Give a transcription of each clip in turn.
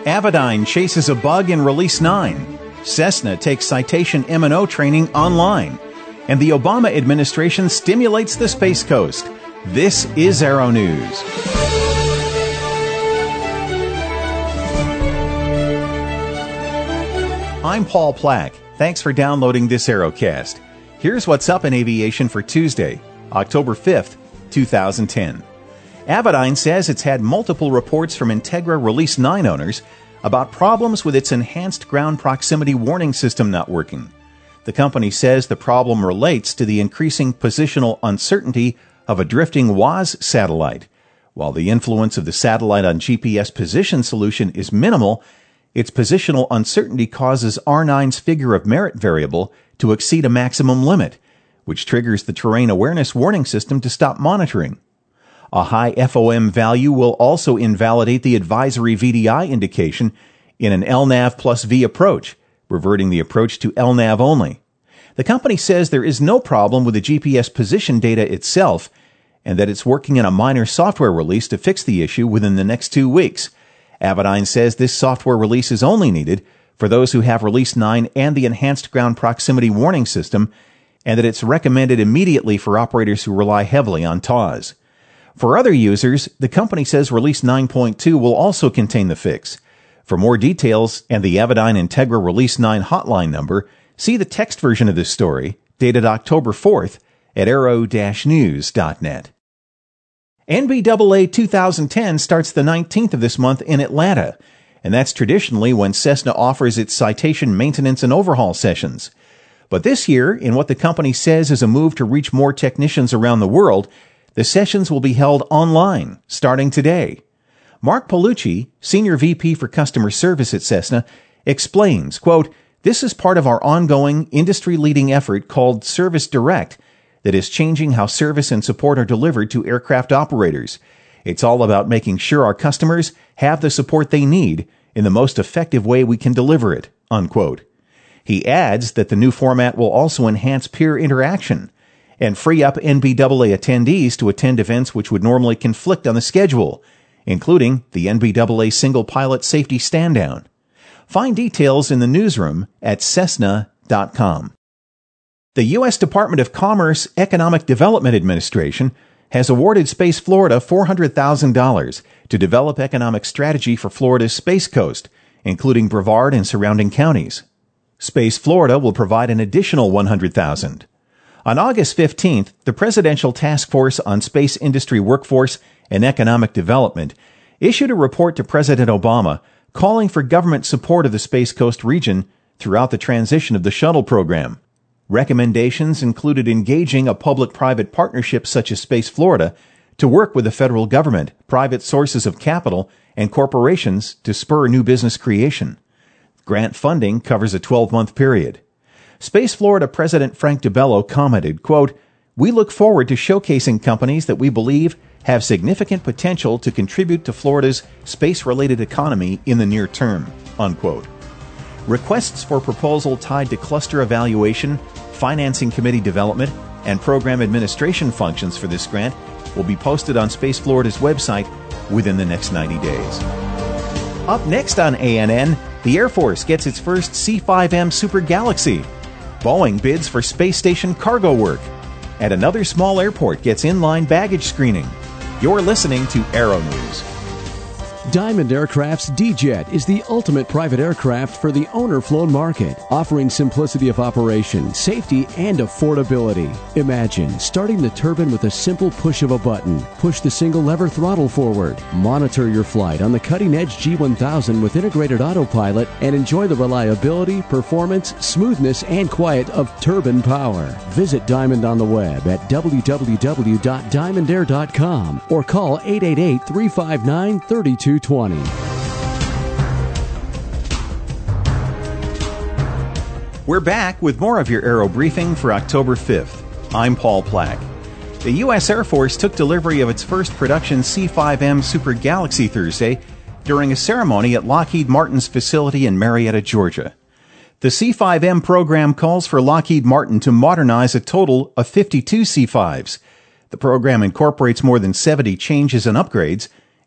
Avidyne chases a bug in Release 9. Cessna takes Citation M&O training online. And the Obama administration stimulates the Space Coast. This is Aero News. I'm Paul Plack. Thanks for downloading this Aerocast. Here's what's up in aviation for Tuesday, October 5th, 2010. Avidyne says it's had multiple reports from Integra Release 9 owners about problems with its enhanced ground proximity warning system not working. The company says the problem relates to the increasing positional uncertainty of a drifting WAAS satellite. While the influence of the satellite on GPS position solution is minimal, its positional uncertainty causes R9's figure of merit variable to exceed a maximum limit, which triggers the terrain awareness warning system to stop monitoring. A high FOM value will also invalidate the advisory VDI indication in an LNAV plus V approach, reverting the approach to LNAV only. The company says there is no problem with the GPS position data itself, and that it's working on a minor software release to fix the issue within the next 2 weeks. Avidyne says this software release is only needed for those who have Release 9 and the Enhanced Ground Proximity Warning System, and that it's recommended immediately for operators who rely heavily on TAWS. For other users, the company says Release 9.2 will also contain the fix. For more details and the Avidyne Integra Release 9 hotline number, see the text version of this story, dated October 4th, at aero-news.net. NBAA 2010 starts the 19th of this month in Atlanta, and that's traditionally when Cessna offers its Citation maintenance and overhaul sessions. But this year, in what the company says is a move to reach more technicians around the world, the sessions will be held online, starting today. Mark Palucci, Senior VP for Customer Service at Cessna, explains, quote, "This is part of our ongoing, industry-leading effort called Service Direct that is changing how service and support are delivered to aircraft operators. It's all about making sure our customers have the support they need in the most effective way we can deliver it," unquote. He adds that the new format will also enhance peer interaction and free up NBAA attendees to attend events which would normally conflict on the schedule, including the NBAA Single Pilot Safety Stand-Down. Find details in the newsroom at Cessna.com. The U.S. Department of Commerce Economic Development Administration has awarded Space Florida $400,000 to develop economic strategy for Florida's Space Coast, including Brevard and surrounding counties. Space Florida will provide an additional $100,000. On August 15th, the Presidential Task Force on Space Industry Workforce and Economic Development issued a report to President Obama calling for government support of the Space Coast region throughout the transition of the shuttle program. Recommendations included engaging a public-private partnership such as Space Florida to work with the federal government, private sources of capital, and corporations to spur new business creation. Grant funding covers a 12-month period. Space Florida President Frank DiBello commented, quote, "We look forward to showcasing companies that we believe have significant potential to contribute to Florida's space-related economy in the near term," unquote. Requests for proposal tied to cluster evaluation, financing committee development, and program administration functions for this grant will be posted on Space Florida's website within the next 90 days. Up next on ANN, the Air Force gets its first C-5M Super Galaxy. Boeing bids for space station cargo work. And another small airport gets inline baggage screening. You're listening to Aero News. Diamond Aircraft's D-Jet is the ultimate private aircraft for the owner-flown market, offering simplicity of operation, safety, and affordability. Imagine starting the turbine with a simple push of a button. Push the single-lever throttle forward. Monitor your flight on the cutting-edge G1000 with integrated autopilot and enjoy the reliability, performance, smoothness, and quiet of turbine power. Visit Diamond on the web at www.diamondair.com or call 888-359-3220. We're back with more of your Aero Briefing for October 5th. I'm Paul Plack. The U.S. Air Force took delivery of its first production C-5M Super Galaxy Thursday during a ceremony at Lockheed Martin's facility in Marietta, Georgia. The C-5M program calls for Lockheed Martin to modernize a total of 52 C-5s. The program incorporates more than 70 changes and upgrades,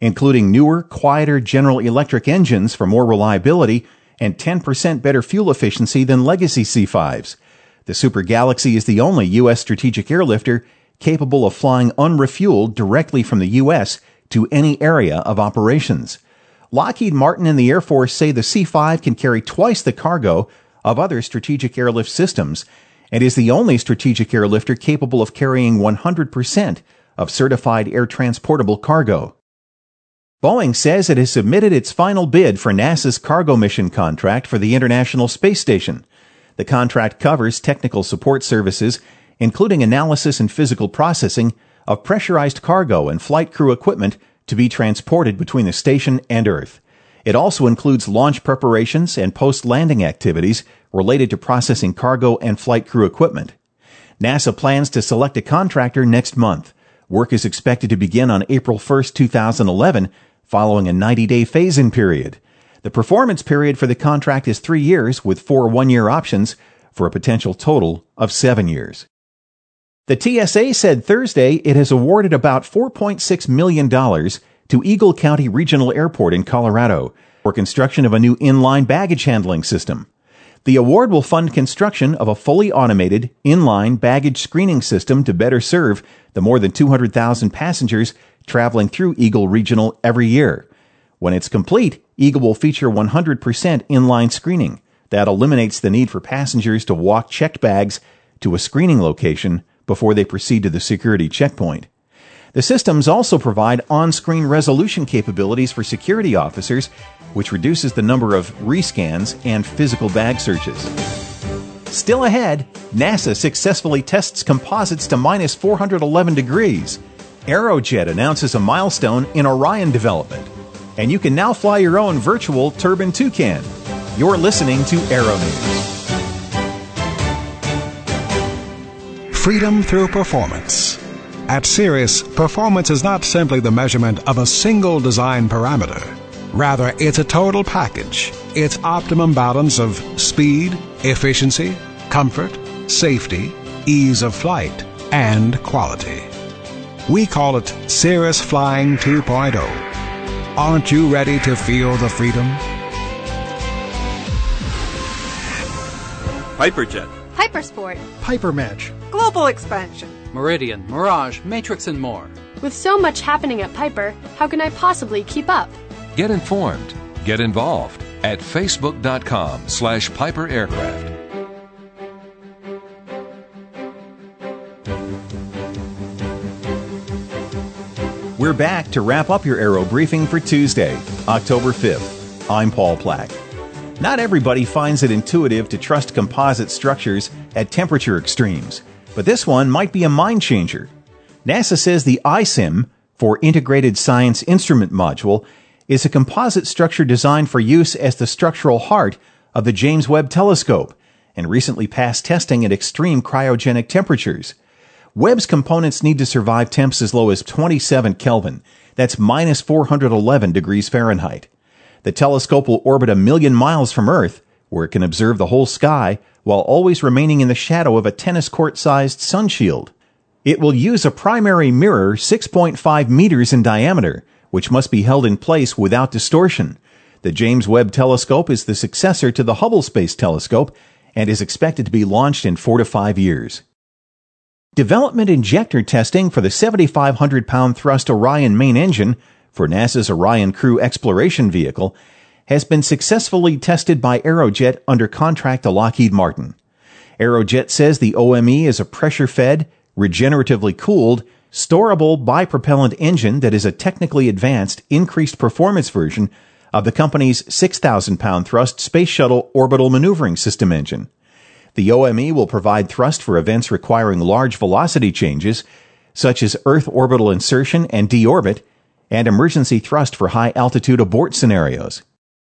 including newer, quieter General Electric engines for more reliability and 10% better fuel efficiency than legacy C5s. The Super Galaxy is the only U.S. strategic airlifter capable of flying unrefueled directly from the U.S. to any area of operations. Lockheed Martin and the Air Force say the C5 can carry twice the cargo of other strategic airlift systems and is the only strategic airlifter capable of carrying 100% of certified air transportable cargo. Boeing says it has submitted its final bid for NASA's cargo mission contract for the International Space Station. The contract covers technical support services, including analysis and physical processing of pressurized cargo and flight crew equipment to be transported between the station and Earth. It also includes launch preparations and post-landing activities related to processing cargo and flight crew equipment. NASA plans to select a contractor next month. Work is expected to begin on April 1, 2011, following a 90-day phase-in period. The performance period for the contract is 3 years, with 4 one-year options, for a potential total of 7 years. The TSA said Thursday it has awarded about $4.6 million to Eagle County Regional Airport in Colorado for construction of a new inline baggage handling system. The award will fund construction of a fully automated inline baggage screening system to better serve the more than 200,000 passengers traveling through Eagle Regional every year. When it's complete, Eagle will feature 100% inline screening. That eliminates the need for passengers to walk checked bags to a screening location before they proceed to the security checkpoint. The systems also provide on-screen resolution capabilities for security officers, which reduces the number of rescans and physical bag searches. Still ahead, NASA successfully tests composites to minus 411 degrees. Aerojet announces a milestone in Orion development. And you can now fly your own virtual Turbine Toucan. You're listening to Aero News. Freedom through performance. At Cirrus, performance is not simply the measurement of a single design parameter. Rather, it's a total package. It's optimum balance of speed, efficiency, comfort, safety, ease of flight, and quality. We call it Cirrus Flying 2.0. Aren't you ready to feel the freedom? Hyperjet, Hypersport, Hypermatch, Global Expansion, Meridian, Mirage, Matrix, and more. With so much happening at Piper, how can I possibly keep up? Get informed. Get involved at facebook.com/Piper Aircraft. We're back to wrap up your Aero Briefing for Tuesday, October 5th. I'm Paul Plack. Not everybody finds it intuitive to trust composite structures at temperature extremes, but this one might be a mind changer. NASA says the ISIM, for Integrated Science Instrument Module, is a composite structure designed for use as the structural heart of the James Webb Telescope and recently passed testing at extreme cryogenic temperatures. Webb's components need to survive temps as low as 27 Kelvin. That's minus 411 degrees Fahrenheit. The telescope will orbit 1 million miles from Earth, where it can observe the whole sky while always remaining in the shadow of a tennis court-sized sun shield. It will use a primary mirror 6.5 meters in diameter, which must be held in place without distortion. The James Webb Telescope is the successor to the Hubble Space Telescope and is expected to be launched in 4 to 5 years. Development injector testing for the 7,500-pound thrust Orion main engine for NASA's Orion Crew Exploration Vehicle has been successfully tested by Aerojet under contract to Lockheed Martin. Aerojet says the OME is a pressure-fed, regeneratively cooled, storable bipropellant engine that is a technically advanced, increased performance version of the company's 6,000-pound thrust Space Shuttle Orbital Maneuvering System engine. The OME will provide thrust for events requiring large velocity changes, such as Earth orbital insertion and deorbit, and emergency thrust for high-altitude abort scenarios.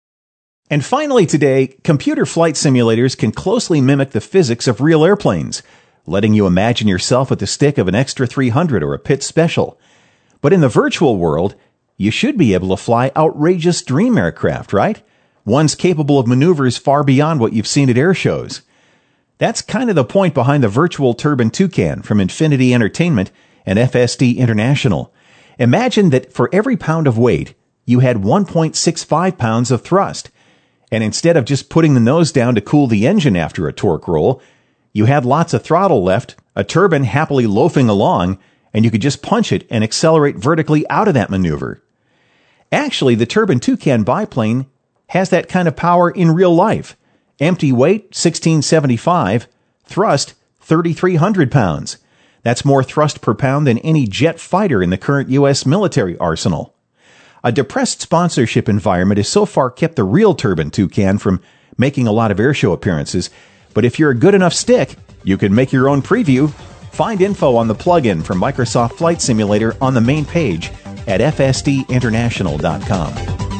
And finally today, computer flight simulators can closely mimic the physics of real airplanes, letting you imagine yourself at the stick of an Extra 300 or a Pitts Special. But in the virtual world, you should be able to fly outrageous dream aircraft, right? Ones capable of maneuvers far beyond what you've seen at air shows. That's kind of the point behind the virtual Turbine Toucan from Infinity Entertainment and FSD International. Imagine that for every pound of weight, you had 1.65 pounds of thrust. And instead of just putting the nose down to cool the engine after a torque roll, you had lots of throttle left, a turbine happily loafing along, and you could just punch it and accelerate vertically out of that maneuver. Actually, the Turbine Toucan biplane has that kind of power in real life. Empty weight, 1675. Thrust, 3,300 pounds. That's more thrust per pound than any jet fighter in the current U.S. military arsenal. A depressed sponsorship environment has so far kept the real Turbine Toucan from making a lot of airshow appearances, but if you're a good enough stick, you can make your own preview. Find info on the plugin from Microsoft Flight Simulator on the main page at fsdinternational.com.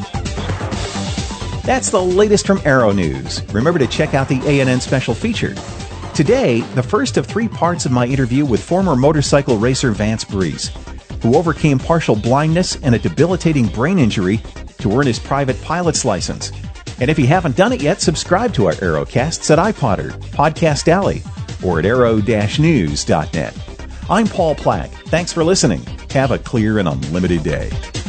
That's the latest from Aero News. Remember to check out the ANN special feature. Today, the first of 3 parts of my interview with former motorcycle racer Vance Breese, who overcame partial blindness and a debilitating brain injury to earn his private pilot's license. And if you haven't done it yet, subscribe to our Aerocasts at iPodder, Podcast Alley, or at aero-news.net. I'm Paul Plack. Thanks for listening. Have a clear and unlimited day.